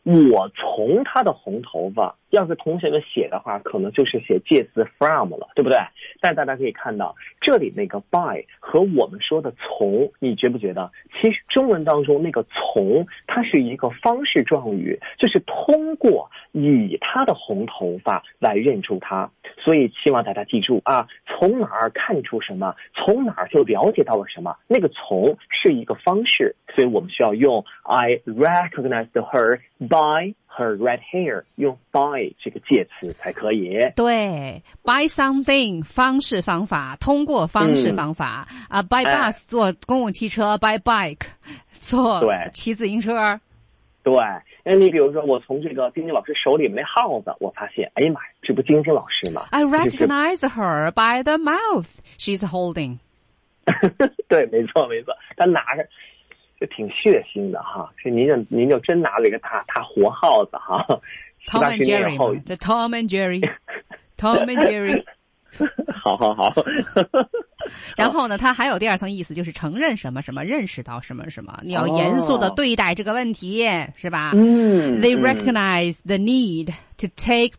我从他的红头发，要是同学们写的话，可能就是写介词 from 了，对不对？但大家可以看到，这里那个 by 和我们说的从，你觉不觉得？其实中文当中那个从，它是一个方式状语，就是通过以他的红头发来认出他。所以希望大家记住啊，从哪儿看出什么，从哪儿就了解到了什么。那个从是一个方式，所以我们需要用 I recognized her by her red hair， 用 by 这个介词才可以。 对 ，by something 方式方法，通过方式方法啊 ，by bus 坐公共汽车 ，by bike 坐骑自行车。 对，那你比如说，我从这个晶晶老师手里面那耗子，我发现，哎呀妈呀，这不晶晶老师吗 ？I recognize her by the mouth she's holding 。 对，没错，他拿着。就挺血腥的哈，是您就真拿了一个大活耗子哈。 Tom and Jerry， 这 Tom and Jerry，Tom and Jerry。 好。 然后呢，它还有第二层意思，就是承认什么什么，认识到什么什么，你要严肃的对待这个问题，是吧？They recognize the need to take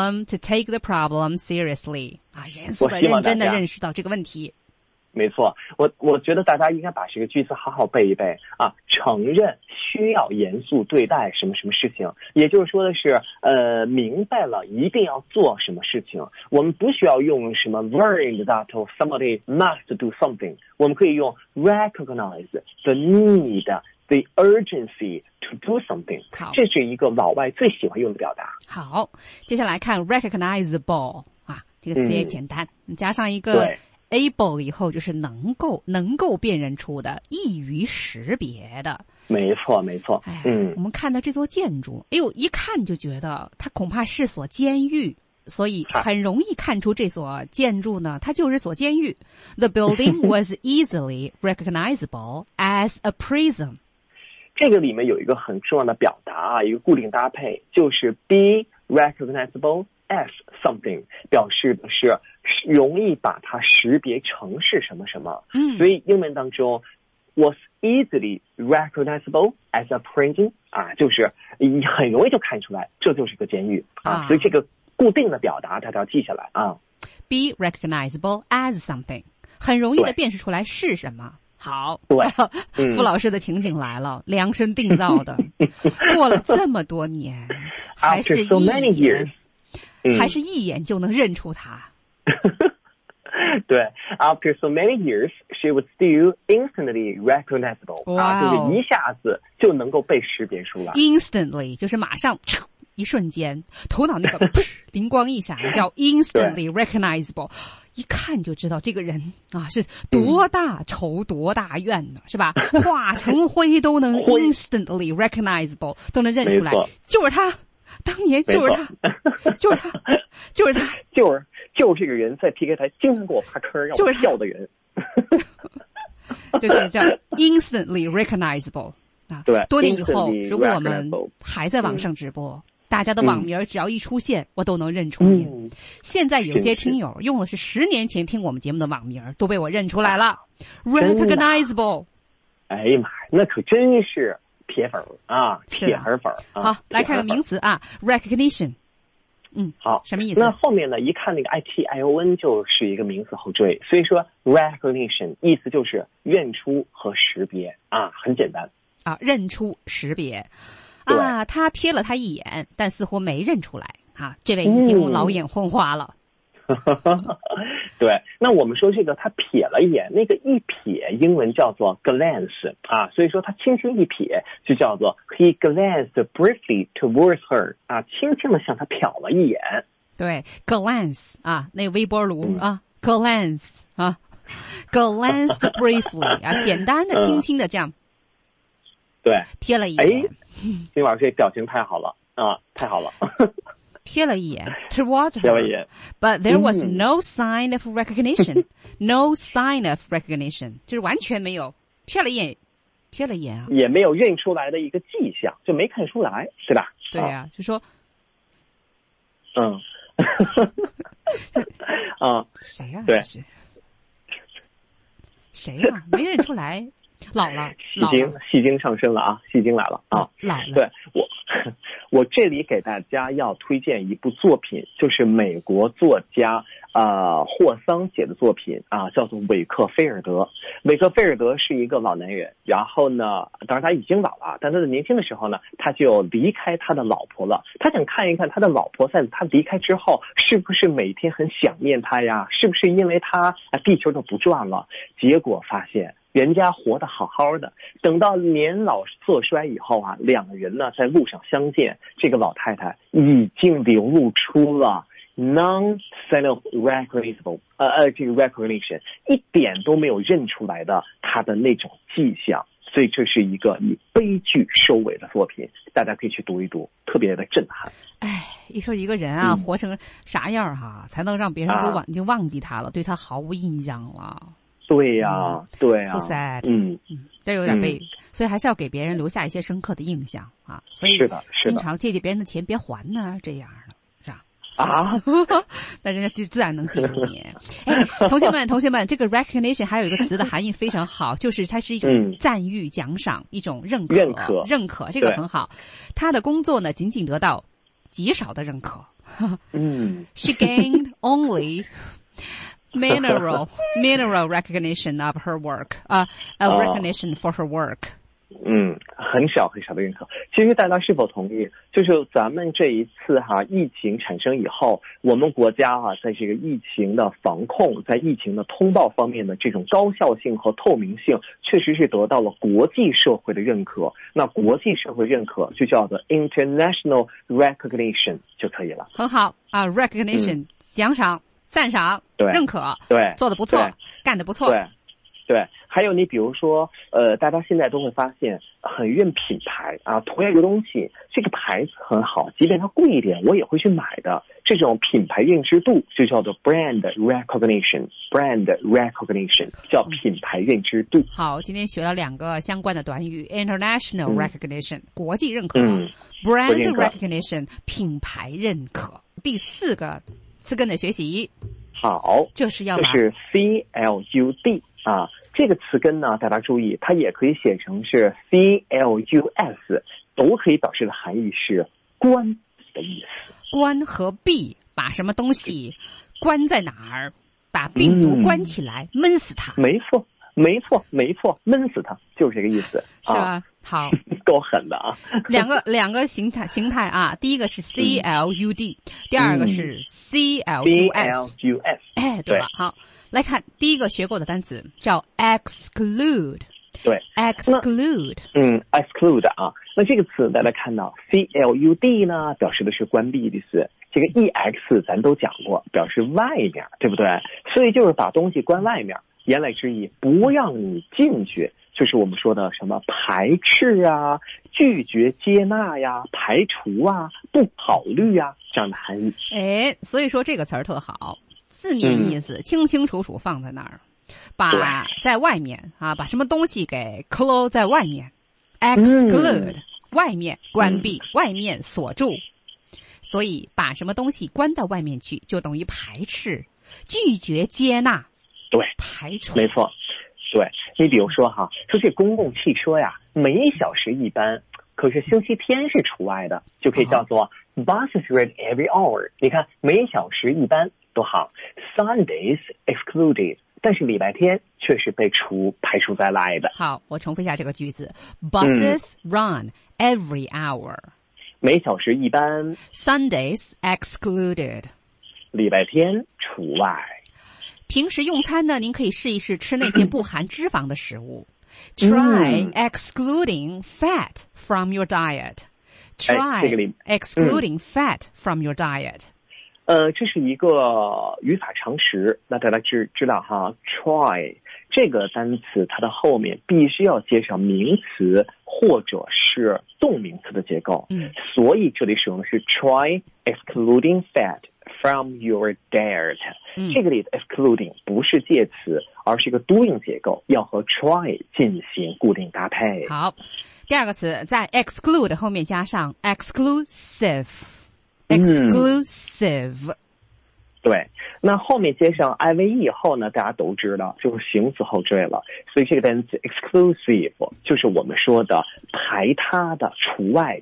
the problem seriously 啊，严肃的、认真的认识到这个问题。 没错，我觉得大家应该把这个句子好好背一背啊！承认需要严肃对待什么什么事情，也就是说的是，明白了一定要做什么事情。我们不需要用什么 learned that somebody must do something， 我们可以用 recognize the need, the urgency to do something。这是一个老外最喜欢用的表达。 好，接下来看 recognizable 啊，这个词也简单，加上一个。able 以后就是能够辨认出的，易于识别的。 没错。 我们看到这座建筑，哎呦，一看就觉得它恐怕是所监狱，所以很容易看出这所建筑呢，它就是所监狱。The building was easily recognizable as a prison。 这个里面有一个很重要的表达啊，一个固定搭配，就是 be recognizable as something， 表示的是容易把它识别成是什么什么。所以英文当中 was easily recognizable as a prison 啊，就是很容易就看出来，这就是个监狱啊。所以这个固定的表达大家要记下来啊。 Be recognizable as something， 很容易的辨识出来是什么。好， 对， 傅老师的情景来了，量身定造的，过了这么多年，还是一眼就能认出他。 对 ，After so many years, she was still instantly recognizable。啊，就是一下子就能够被识别出来。 Instantly 就是马上，一瞬间，头脑那个灵光一闪，叫 instantly recognizable。一看就知道这个人啊是多大仇多大怨呢，是吧？化成灰都能 instantly recognizable， 都能认出来，就是他，当年就是他， 就是这个人在 PK 台经常给我爬坑让我笑的人， 就是叫 instantly recognizable 啊。 对， 多年以后，如果我们还在网上直播。大家的网名只要一出现，我都能认出您。现在有些听友用的是10年前听我们节目的网名，都被我认出来了 ，recognizable。 哎呀妈，那可真是铁粉啊，铁粉。 好，来看个名词啊 ，recognition。 好， 什么意思？ 那后面呢？一看那个 ITION 就是一个名词后缀，所以说 recognition 意思就是认出和识别啊，很简单啊，认出识别。啊，他瞥了他一眼，但似乎没认出来。啊，这位已经老眼昏花了。 对，那我们说这个他瞥了一眼，那个一瞥英文叫做 glance 啊，所以说他轻轻一瞥就叫做 he glanced briefly towards her 啊，轻轻的向他瞟了一眼。 对 ，glance 啊，那微波炉啊 ，glance 啊 ，glanced briefly 啊，简单的、轻轻的这样。 对， 瞥了一眼。 金老师这表情太好了啊，太好了。 瞥了一眼 towards her, but there was no sign of recognition. No sign of recognition， 就是完全没有瞥了一眼啊， 也没有认出来的一个迹象，就没看出来，是吧？ 对啊，就说，谁呀？ 对， 谁呀？没认出来。老了， 戏精上身了啊！戏精来了啊！ 老了。 对我这里给大家要推荐一部作品，就是美国作家霍桑写的作品叫做韦克菲尔德。韦克菲尔德是一个老男人，然后呢，当然他已经老了，但他在年轻的时候呢，他就离开他的老婆了。他想看一看他的老婆在他离开之后，是不是每天很想念他呀？是不是因为他地球都不转了？结果发现人家活得好好的，等到年老色衰以后两个人呢在路上相见，这个老太太已经流露出了 non-sign of recognizable 这个 recognition 一点都没有认出来的她的那种迹象。所以这是一个以悲剧收尾的作品，大家可以去读一读，特别的震撼。 一说一个人活成啥样才能让别人都已经忘记他了，对他毫无印象了。 对呀，对呀 ，so sad，这有点悲，所以还是要给别人留下一些深刻的印象所以经常借别人的钱别还呢，这样的是吧？那人家就自然能记住你。同学们，这个 recognition 还有一个词的含义非常好，就是它是一种赞誉、奖赏，一种认可，这个很好。他的工作呢，仅仅得到极少的认可。She gained only mineral recognition of her work, recognition for her work. 很少的认可。其实大家是否同意，就是咱们这一次疫情产生以后，我们国家在这个疫情的防控，在疫情的通报方面的这种高效性和透明性，确实是得到了国际社会的认可。那国际社会认可就叫做 international recognition 就可以了。 很好recognition 奖赏、赞赏、认可， 对， 做得不错，干得不错， 对，还有你比如说，大家现在都会发现很认品牌同样一个东西，这个牌子很好，即便它贵一点，我也会去买的。这种品牌认知度就叫做 brand recognition， 叫品牌认知度。 好，今天学了2个相关的短语 ，international recognition 国际认可，brand recognition 品牌认可。第4个词根的学习， 好， 就是 CLUD。这个词根呢，大家注意，它也可以写成是 CLUS， 都可以表示的含义是关的意思。 关和闭，把什么东西关在哪儿？把病毒关起来，闷死它。 没错，闷死它，就是这个意思， 是吧？好， 够狠的两个形态第一个是 CLUD，第二个是 CLUS。对了，好。来看第一个学过的单词叫 exclude。 对 ，exclude。 exclude 那这个词大家看到 CLUD 呢，表示的是关闭的意思。这个 EX 咱都讲过，表示外面，对不对？所以就是把东西关外面，言外之意不让你进去，就是我们说的什么排斥拒绝接纳排除不考虑这样的含义。 所以说这个词儿特好。字面意思清清楚楚放在那儿，把在外面把什么东西给 close 在外面 exclude 外面关闭外面锁住，所以把什么东西关到外面去就等于排斥、拒绝接纳， 对， 排除， 没错。对，你比如说说这公共汽车每小时一班，可是星期天是除外的，就可以叫做 buses ride every hour。你看每小时一班多好 ，Sundays excluded， 但是礼拜天却是被排除在外的。 好，我重复一下这个句子 ：Buses run every hour， 每小时一班 ；Sundays excluded， 礼拜天除外。 平时用餐呢，您可以试一试吃那些不含脂肪的食物。Try excluding fat from your diet. Try excluding fat from your diet. 这是一个语法常识，那大家知道try 这个单词它的后面必须要接上名词或者是动名词的结构，所以这里使用的是 try excluding fat from your diet。这个里的 excluding 不是介词，而是一个 doing 结构，要和 try 进行固定搭配。 好，第二个词在 exclude 后面加上 exclusive。 对，那后面接上 ive 以后呢，大家都知道就是形词后缀了，所以这个单词 exclusive 就是我们说的排他的、除外的。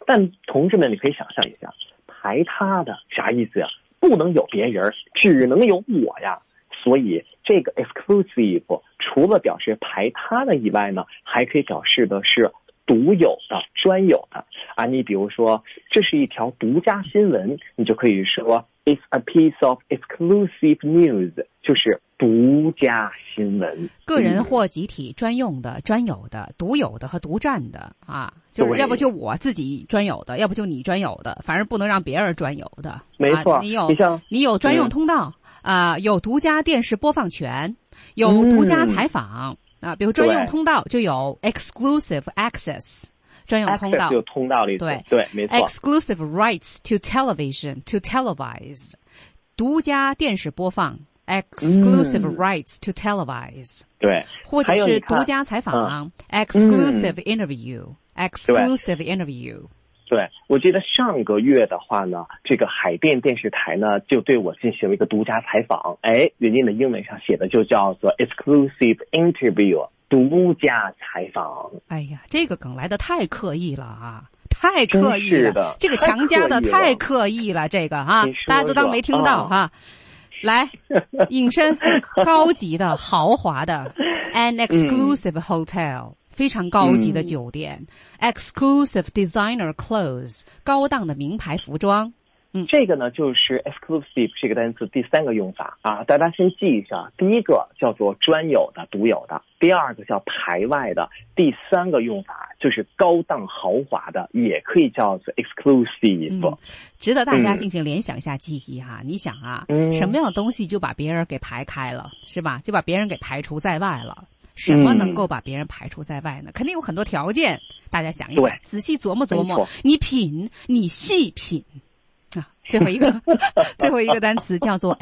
但同志们，你可以想象一下，排他的啥意思呀？不能有别人，只能有我呀。所以这个 exclusive 除了表示排他的以外呢，还可以表示的是独有的、专有的啊。你比如说，这是一条独家新闻，你就可以说 It's a piece of exclusive news， 就是独家新闻。 个人或集体专用的、专有的、独有的和独占的啊，就是要不就我自己专有的，要不就你专有的，反正不能让别人专有的。 没错， 你有专用通道啊，有独家电视播放权，有独家采访啊，比如专用通道就有 exclusive access。专用通道， 有通道里对， 没错。 Exclusive rights to television to televise， 独家电视播放。Exclusive rights to televise， 对， 或者是独家采访。Exclusive interview，exclusive interview。 对，我记得上个月的话呢，这个海淀电视台呢就对我进行了一个独家采访。人家的英文上写的就叫做 exclusive interview。独家采访。 哎呀，这个梗来的太刻意了啊，太刻意了，这个强加的太刻意了，这个啊，大家都当没听到哈。来，引申高级的、豪华的 ，an exclusive hotel，非常高级的酒店，exclusive designer clothes，高档的名牌服装。 这个呢就是 exclusive 这个单词第三个用法啊，大家先记一下。第一个叫做专有的、独有的；第二个叫排外的；第三个用法就是高档豪华的，也可以叫做 exclusive。 值得大家进行联想一下记忆哈。你想啊，什么样的东西就把别人给排开了，是吧？就把别人给排除在外了。什么能够把别人排除在外呢？肯定有很多条件，大家想一想，仔细琢磨琢磨，你品，你细品。最后一个单词叫做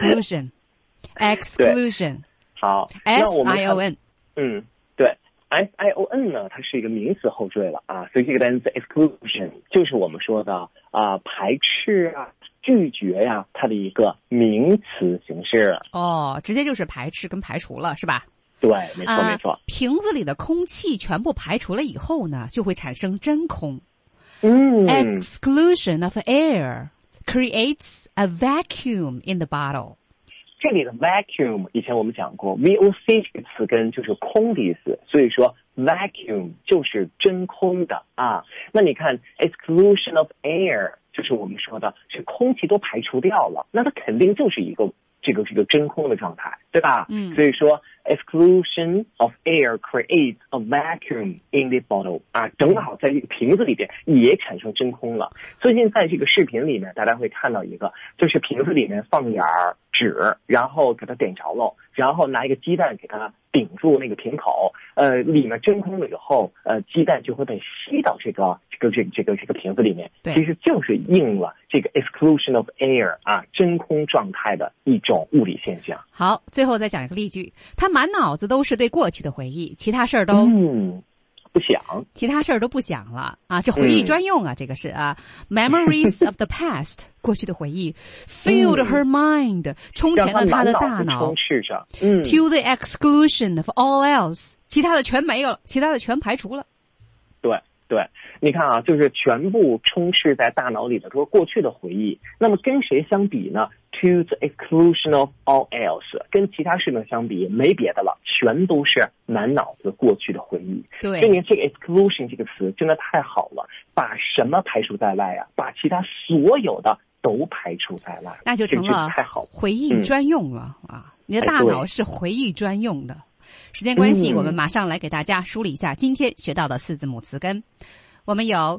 exclusion。好 ，S-I-O-N。 对 ，S-I-O-N 呢，它是一个名词后缀了啊，所以这个单词 exclusion 就是我们说的排斥啊、拒绝呀，它的一个名词形式。 哦，直接就是排斥跟排除了，是吧？ 对，没错没错。 瓶子里的空气全部排除了以后呢，就会产生真空。Exclusion of air creates a vacuum in the bottle。 这里的 vacuum 以前我们讲过 VOC 这个词根就是空的意思，所以说 vacuum 就是真空的啊。那你看 exclusion of air 就是我们说的是空气都排除掉了，那它肯定就是一个这个真空的状态，对吧？所以说 exclusion of air creates a vacuum in the bottle 啊，正好在这个瓶子里边也产生真空了。最近在这个视频里面，大家会看到一个，就是瓶子里面放点纸，然后给它点着了，然后拿一个鸡蛋给它顶住那个瓶口，里面真空了以后，鸡蛋就会被吸到这个瓶子里面，其实就是应了这个 exclusion of air 啊，真空状态的一种物理现象。 好，最后再讲一个例句，他满脑子都是对过去的回忆，其他事儿都不想， 其他事儿都不想了啊！这回忆专用啊，这个是啊 ，memories of the past， 过去的回忆 ，filled her mind， 充填了她的大脑， 充斥着 ，to the exclusion of all else， 其他的全没有了，其他的全排除了。 对，你看啊，就是全部充斥在大脑里的都是过去的回忆。那么跟谁相比呢？ To the exclusion of all else， 跟其他事情相比没别的了，全都是满脑子过去的回忆。 对， 证明这个 exclusion 这个词真的太好了，把什么排除在外啊？把其他所有的都排除在外， 那就成了太好了， 回忆专用了啊！你的大脑是回忆专用的。时间关系，我们马上来给大家梳理一下今天学到的4字母词根。我们有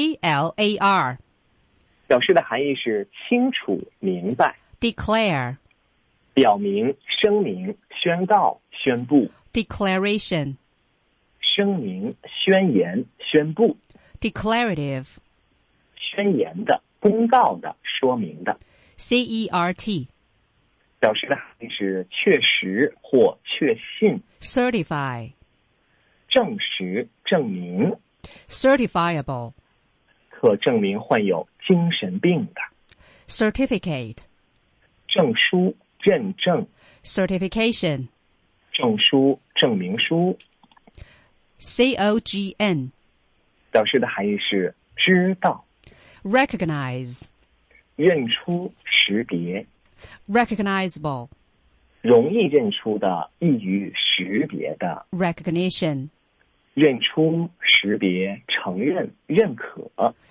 CLAR， 表示的含义是清楚明白。 Declare， 表明、声明、宣告、宣布。 Declaration， 声明、宣言、宣布。 Declarative， 宣言的、公告的、说明的。 CERT， 表示的含义是确实或确信。 Certify， 证实、证明。 Certifiable， 可证明患有精神病的。 Certificate， 证书、认证。 Certification， 证书、证明书。 COGN， 表示的含义是知道。 recognize 认出识别。 recognizable 容易认出的，易于识别的。 recognition 认出识别承认认可。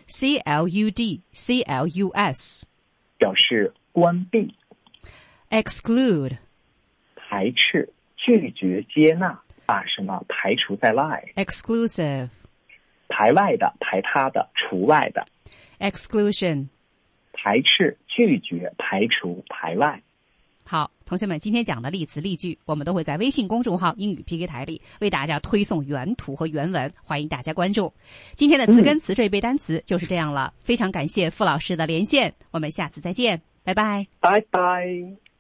clud 表示关闭。 exclude 排斥拒绝接纳，把什么排除在外。 exclusive 排外的排他的除外的。 exclusion 排斥拒绝排除排外。 好，同学们，今天讲的例词例句我们都会在微信公众号英语 PK 台里为大家推送原图和原文，欢迎大家关注。今天的词根词缀背单词就是这样了，非常感谢傅老师的连线，我们下次再见，拜拜。 拜拜。